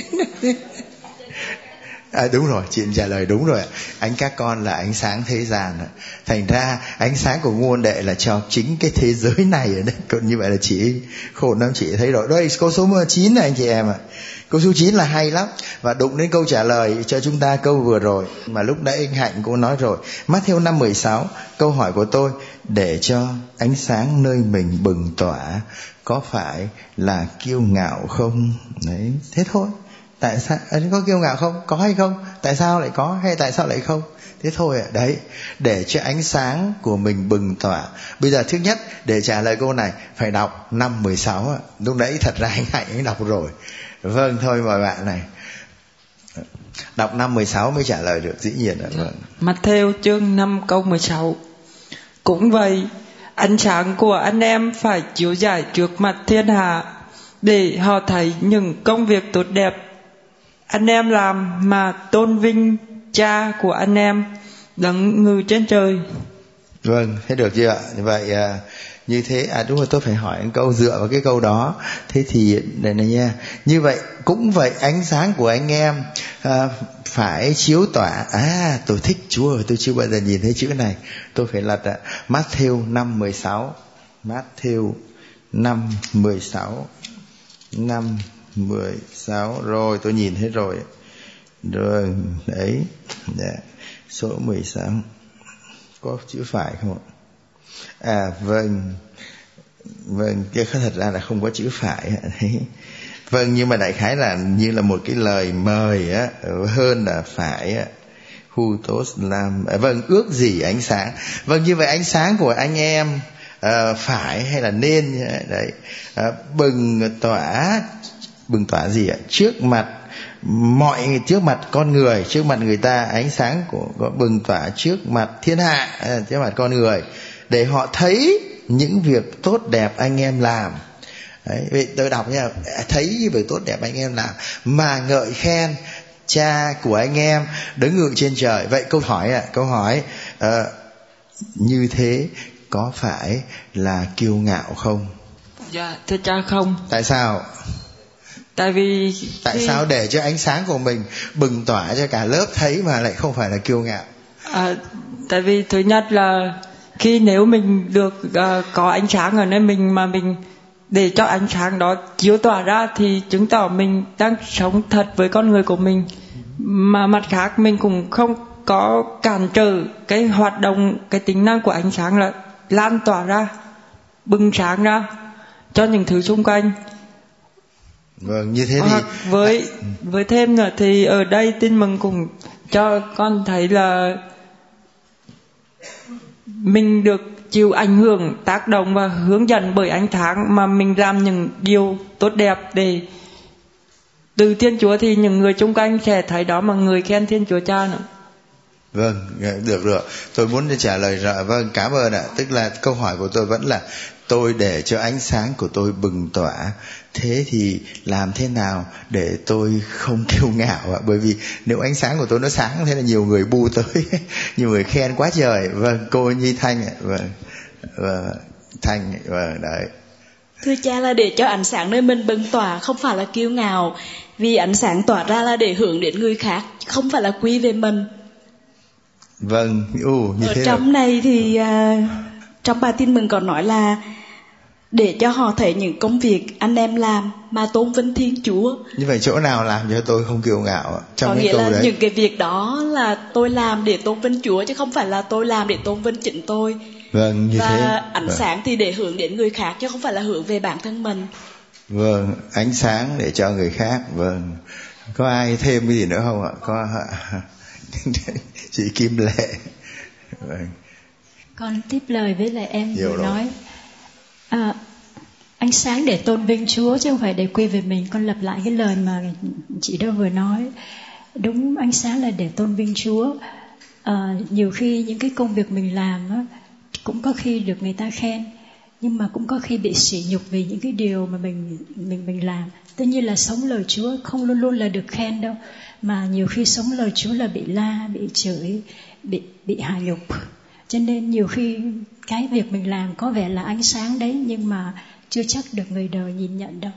À, đúng rồi, chị trả lời đúng rồi. Anh các con là ánh sáng thế gian. Thành ra ánh sáng của ngôn đệ là cho chính cái thế giới này. Còn như vậy là chị khổ lắm, chị thấy rồi. Đây câu số chín này anh chị em ạ. À. Câu số chín là hay lắm. Và đụng đến câu trả lời cho chúng ta câu vừa rồi mà lúc nãy anh Hạnh cũng nói rồi. Matthew năm mười sáu, câu hỏi của tôi: để cho ánh sáng nơi mình bừng tỏa có phải là kiêu ngạo không? Đấy, thế thôi. Tại sao có kiêu ngạo không? Có hay không? Tại sao lại có hay tại sao lại không? Thế thôi ạ. À. Đấy, để cho ánh sáng của mình bừng tỏa. Bây giờ thứ nhất, để trả lời câu này phải đọc năm mười sáu ạ. Lúc nãy thật ra anh Hạnh anh đọc rồi. Vâng, thôi mời bạn này. Đọc năm mười sáu mới trả lời được, dĩ nhiên ạ. Vâng. Matthew chương năm câu mười sáu. Cũng vậy, ánh sáng của anh em phải chiếu rải trước mặt thiên hạ, để họ thấy những công việc tốt đẹp anh em làm mà tôn vinh Cha của anh em đấng ngự trên trời. Vâng, thế được chưa ạ? Vậy à, như thế à đúng rồi, tôi phải hỏi một câu dựa vào cái câu đó. Thế thì đây này nha. Như vậy cũng vậy, ánh sáng của anh em à, phải chiếu tỏa. À, tôi thích Chúa ơi, tôi chưa bao giờ nhìn thấy chữ này. Tôi phải lật ạ. Matthew năm mười sáu. Matthew năm mười sáu. năm mười sáu rồi, tôi nhìn thấy rồi. Rồi, đấy. Dạ. Số mười sáu. Có chữ phải không ạ? À vâng. Vâng, cái thật ra là không có chữ phải. Đấy. Vâng, nhưng mà đại khái là như là một cái lời mời á, hơn là phải á. Hutos làm à, vâng, ước gì ánh sáng. Vâng, như vậy ánh sáng của anh em à, phải hay là nên đấy à, bừng tỏa. Bừng tỏa gì ạ? Trước mặt mọi, trước mặt con người, trước mặt người ta, ánh sáng của, của bừng tỏa trước mặt thiên hạ, trước mặt con người, để họ thấy những việc tốt đẹp anh em làm. Đấy, vậy tôi đọc nha, thấy những việc tốt đẹp anh em làm mà ngợi khen Cha của anh em đứng ngự trên trời. Vậy câu hỏi ạ, câu hỏi uh, như thế có phải là kiêu ngạo không? Dạ, thưa cha không. Tại sao? Tại vì tại khi... sao để cho ánh sáng của mình bừng tỏa cho cả lớp thấy mà lại không phải là kiêu ngạo? À, tại vì thứ nhất là khi nếu mình được uh, có ánh sáng ở nơi mình mà mình để cho ánh sáng đó chiếu tỏa ra thì chứng tỏ mình đang sống thật với con người của mình. Mà mặt khác mình cũng không có cản trở cái hoạt động, cái tính năng của ánh sáng là lan tỏa ra, bừng sáng ra cho những thứ xung quanh. Vâng, như thế thì hoặc với với thêm nữa thì ở đây Tin Mừng cũng cho con thấy là mình được chịu ảnh hưởng, tác động và hướng dẫn bởi ánh sáng mà mình làm những điều tốt đẹp để từ Thiên Chúa thì những người xung quanh sẽ thấy đó mà người khen Thiên Chúa Cha nữa. Vâng, được được. Tôi muốn trả lời rõ. Vâng, cảm ơn ạ. Tức là câu hỏi của tôi vẫn là tôi để cho ánh sáng của tôi bừng tỏa. Thế thì làm thế nào để tôi không kiêu ngạo ạ? Bởi vì nếu ánh sáng của tôi nó sáng thế là nhiều người bu tới, nhiều người khen quá trời. Vâng, cô Nhi Thanh ạ. Vâng, vâng, Thanh, vâng, đấy. Thưa cha, là để cho ánh sáng nơi mình bừng tỏa, không phải là kiêu ngạo. Vì ánh sáng tỏa ra là để hướng đến người khác, không phải là quy về mình. Vâng, ồ, như ở thế trong rồi. này thì uh, trong bài Tin Mừng còn nói là để cho họ thấy những công việc anh em làm mà tôn vinh Thiên Chúa. Như vậy chỗ nào làm cho tôi không kiêu ngạo ạ? Trong có cái nghĩa câu là đấy. những cái việc đó là tôi làm để tôn vinh Chúa, chứ không phải là tôi làm để tôn vinh chính tôi. Vâng, như và thế. Và ánh vâng. sáng thì để hướng đến người khác, chứ không phải là hướng về bản thân mình. Vâng, ánh sáng để cho người khác. Vâng. Có ai thêm cái gì nữa không ạ? Có chị Kim Lệ. Vâng. Con tiếp lời với lại em Nhiều vừa rồi. nói à, ánh sáng để tôn vinh Chúa chứ không phải để quy về mình. Con lặp lại cái lời mà chị đã vừa nói. Đúng, ánh sáng là để tôn vinh Chúa. À, nhiều khi những cái công việc mình làm á, cũng có khi được người ta khen, nhưng mà cũng có khi bị sỉ nhục vì những cái điều mà mình mình mình làm. Tất nhiên là sống lời Chúa không luôn luôn là được khen đâu, mà nhiều khi sống lời Chúa là bị la, bị chửi, bị bị hạ nhục. Cho nên nhiều khi cái việc mình làm có vẻ là ánh sáng đấy, nhưng mà chưa chắc được người đời nhìn nhận đâu.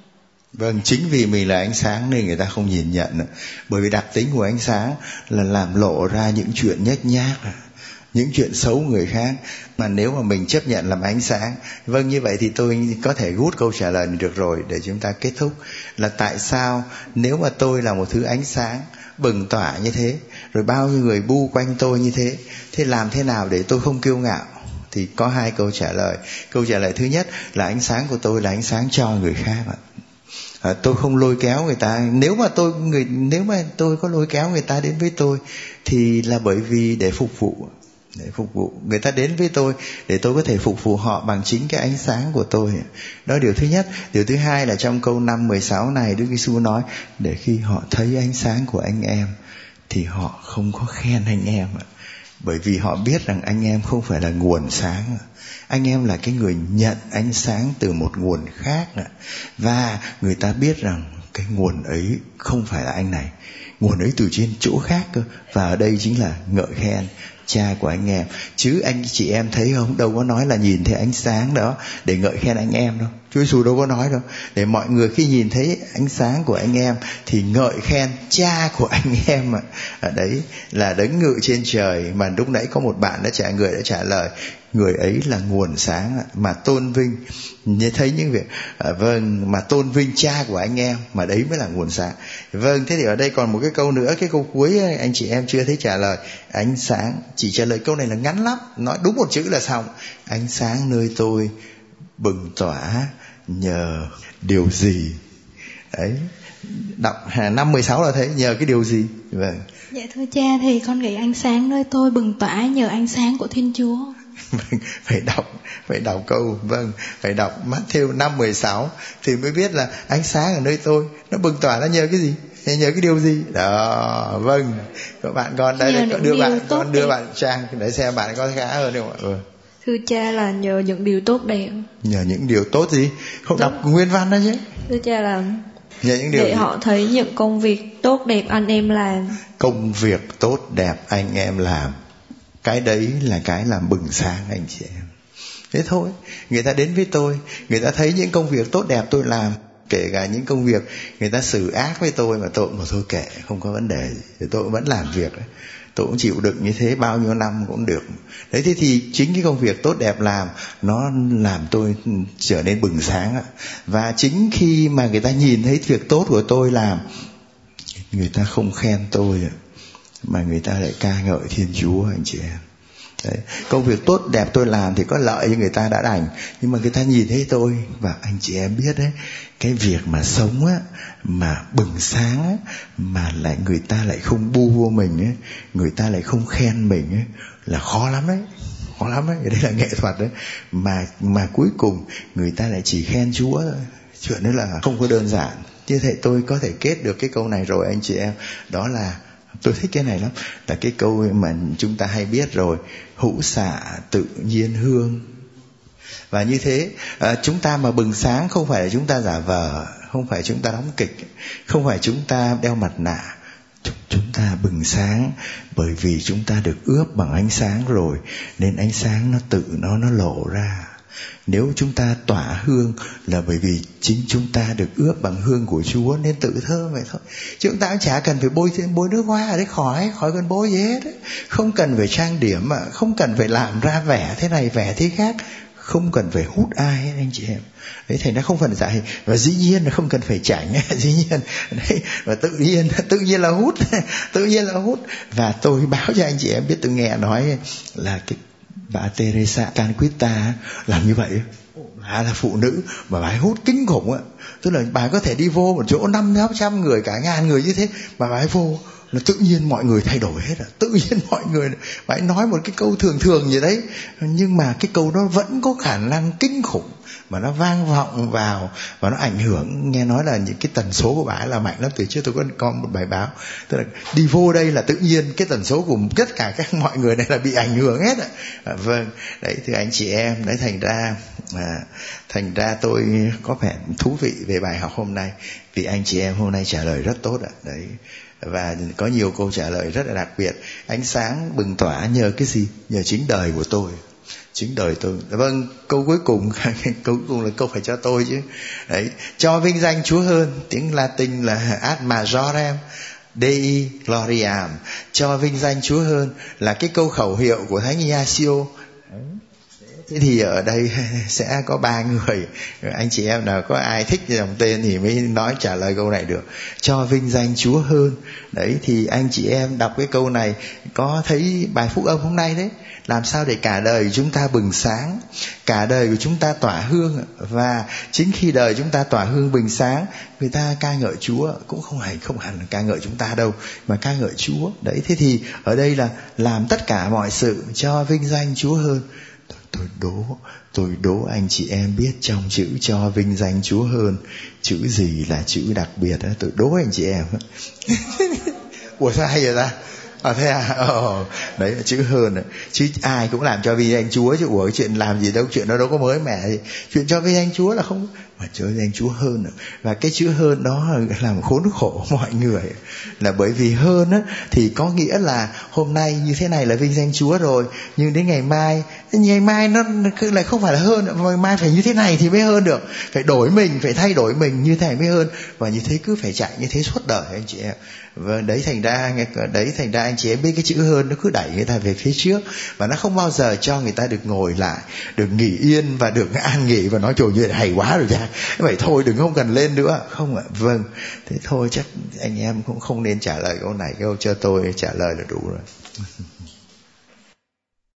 Vâng, chính vì mình là ánh sáng nên người ta không nhìn nhận. Bởi vì đặc tính của ánh sáng là làm lộ ra những chuyện nhếch nhác, những chuyện xấu người khác. Mà nếu mà mình chấp nhận làm ánh sáng, vâng, như vậy thì tôi có thể rút câu trả lời được rồi để chúng ta kết thúc. Là tại sao nếu mà tôi là một thứ ánh sáng bừng tỏa như thế, rồi bao nhiêu người bu quanh tôi như thế, thế làm thế nào để tôi không kiêu ngạo? Thì có hai câu trả lời. Câu trả lời thứ nhất là ánh sáng của tôi là ánh sáng cho người khác ạ. À, tôi không lôi kéo người ta. Nếu mà tôi người nếu mà tôi có lôi kéo người ta đến với tôi thì là bởi vì để phục vụ, để phục vụ người ta đến với tôi để tôi có thể phục vụ họ bằng chính cái ánh sáng của tôi. Đó là điều thứ nhất. Điều thứ hai là trong câu năm mười sáu này Đức Giêsu nói để khi họ thấy ánh sáng của anh em thì họ không có khen anh em ạ. Bởi vì họ biết rằng anh em không phải là nguồn sáng. Anh em là cái người nhận ánh sáng từ một nguồn khác. Và người ta biết rằng cái nguồn ấy không phải là anh này, nguồn ấy từ trên chỗ khác cơ. Và ở đây chính là ngợi khen cha của anh em. Chứ anh chị em thấy không, đâu có nói là nhìn thấy ánh sáng đó để ngợi khen anh em đâu. Chúa Giêsu đâu có nói đâu. Để mọi người khi nhìn thấy ánh sáng của anh em thì ngợi khen cha của anh em. Ở đấy là đấng ngự trên trời. Mà lúc nãy có một bạn đã trả người đã trả lời, người ấy là nguồn sáng mà tôn vinh. Như thấy những việc à, vâng, mà tôn vinh cha của anh em, mà đấy mới là nguồn sáng. Vâng, thế thì ở đây còn một cái câu nữa, cái câu cuối ấy, anh chị em chưa thấy trả lời. Ánh sáng, chỉ trả lời câu này là ngắn lắm, nói đúng một chữ là xong. Ánh sáng nơi tôi bừng tỏa nhờ điều gì? Đấy, đọc năm mười sáu là thấy nhờ cái điều gì. Vâng. Dạ thưa cha, thì con nghĩ ánh sáng nơi tôi bừng tỏa nhờ ánh sáng của Thiên Chúa. phải đọc phải đọc câu vâng phải đọc Matthew năm mười sáu thì mới biết là ánh sáng ở nơi tôi nó bừng tỏa nó nhờ cái gì, nhờ cái điều gì đó. Vâng, các bạn con đây, đây đưa bạn con đưa bạn Trang để xem bạn có khá hơn không ạ? Ừ. Thưa cha là nhờ những điều tốt đẹp. Nhờ những điều tốt gì? Không đọc nguyên văn đó chứ. Thưa cha là nhờ những điều để gì? họ thấy những công việc tốt đẹp anh em làm. Công việc tốt đẹp anh em làm, cái đấy là cái làm bừng sáng anh chị em. Thế thôi, người ta đến với tôi, người ta thấy những công việc tốt đẹp tôi làm, kể cả những công việc người ta xử ác với tôi mà tôi cũng mà thôi kệ, không có vấn đề gì, thì tôi vẫn làm việc đấy. Tôi cũng chịu đựng như thế bao nhiêu năm cũng được. Đấy, thế thì chính cái công việc tốt đẹp làm nó làm tôi trở nên bừng sáng. Và chính khi mà người ta nhìn thấy việc tốt của tôi làm, người ta không khen tôi mà người ta lại ca ngợi Thiên Chúa anh chị em. Đấy, công việc tốt đẹp tôi làm thì có lợi cho người ta đã đành, nhưng mà người ta nhìn thấy tôi, và anh chị em biết đấy, cái việc mà sống á, mà bừng sáng á, mà lại người ta lại không bu vô mình ấy, người ta lại không khen mình ấy, là khó lắm đấy, khó lắm đấy. Đây là nghệ thuật đấy, mà mà cuối cùng người ta lại chỉ khen Chúa thôi. Chuyện đó là không có đơn giản. Như thế tôi có thể kết được cái câu này rồi anh chị em, đó là tôi thích cái này lắm, là cái câu mà chúng ta hay biết rồi, hữu xạ tự nhiên hương. Và như thế à, chúng ta mà bừng sáng không phải là chúng ta giả vờ, không phải chúng ta đóng kịch, không phải chúng ta đeo mặt nạ. Chúng ta bừng sáng bởi vì chúng ta được ướp bằng ánh sáng rồi, nên ánh sáng nó tự nó nó lộ ra. Nếu chúng ta tỏa hương là bởi vì chính chúng ta được ướp bằng hương của Chúa nên tự thơm vậy thôi. Chúng ta cũng chả cần phải bôi bôi nước hoa ở đấy, khỏi khỏi cần bôi gì hết ấy. Không cần phải trang điểm mà, không cần phải làm ra vẻ thế này vẻ thế khác, không cần phải hút ai hết anh chị em. Đấy, thành ra không phần dạy, và dĩ nhiên là không cần phải chảnh, dĩ nhiên đấy, và tự nhiên tự nhiên là hút, tự nhiên là hút. Và tôi báo cho anh chị em biết, tôi nghe nói là cái bà Teresa Calcutta làm như vậy. Bà là phụ nữ mà bà ấy hút kinh khủng á, tức là bà có thể đi vô một chỗ năm trăm người, cả ngàn người như thế, mà bà ấy vô là tự nhiên mọi người thay đổi hết. À, tự nhiên mọi người, bà ấy nói một cái câu thường thường gì đấy, nhưng mà cái câu đó vẫn có khả năng kinh khủng mà nó vang vọng vào và nó ảnh hưởng. Nghe nói là những cái tần số của bà ấy là mạnh lắm. Từ trước tôi có có một bài báo, tức là đi vô đây là tự nhiên cái tần số của tất cả các mọi người này là bị ảnh hưởng hết. À, vâng, đấy thưa anh chị em, đấy thành ra à, thành ra tôi có vẻ thú vị về bài học hôm nay, vì anh chị em hôm nay trả lời rất tốt ạ. Đấy, và có nhiều câu trả lời rất là đặc biệt. Ánh sáng bừng tỏa nhờ cái gì? Nhờ chính đời của tôi. Chính đời tôi. Vâng, câu cuối cùng, câu cuối cùng là câu phải cho tôi chứ. Đấy, cho vinh danh Chúa hơn, tiếng Latin là ad majorem Dei gloriam, cho vinh danh Chúa hơn, là cái câu khẩu hiệu của Thánh Ignacio. Thế thì ở đây sẽ có ba người, anh chị em nào có ai thích dòng tên thì mới nói trả lời câu này được. Cho vinh danh Chúa hơn. Đấy, thì anh chị em đọc cái câu này có thấy bài phúc âm hôm nay đấy, làm sao để cả đời chúng ta bừng sáng, cả đời của chúng ta tỏa hương. Và chính khi đời chúng ta tỏa hương bừng sáng, người ta ca ngợi Chúa, cũng không hẳn không hẳn ca ngợi chúng ta đâu, mà ca ngợi Chúa. Đấy, thế thì ở đây là làm tất cả mọi sự cho vinh danh Chúa hơn. Tôi đố, tôi đố anh chị em biết trong chữ cho vinh danh Chúa hơn, chữ gì là chữ đặc biệt đó? Tôi đố anh chị em. Ủa sao hay vậy ta? À thế à? Ờ, đấy là chữ hơn đấy. Chứ ai cũng làm cho vinh danh Chúa chứ. Ủa cái chuyện làm gì đâu, chuyện đó đâu có mới mẻ gì. Chuyện cho vinh danh Chúa là không, mà cho vinh danh Chúa hơn. Và cái chữ hơn đó làm khốn khổ mọi người. Là bởi vì hơn á, thì có nghĩa là hôm nay như thế này là vinh danh Chúa rồi, nhưng đến ngày mai, ngày mai nó lại không phải là hơn, ngày mai phải như thế này thì mới hơn được. Phải đổi mình, phải thay đổi mình như thế này mới hơn. Và như thế cứ phải chạy như thế suốt đời anh chị em. Và đấy thành ra đấy thành ra anh chị em biết cái chữ hơn nó cứ đẩy người ta về phía trước, và nó không bao giờ cho người ta được ngồi lại, được nghỉ yên và được an nghỉ và nói trời như này hay quá rồi cha, vậy thôi đừng không cần lên nữa. Không ạ. Vâng, thế thôi chắc anh em cũng không nên trả lời câu này, câu cho tôi trả lời là đủ rồi.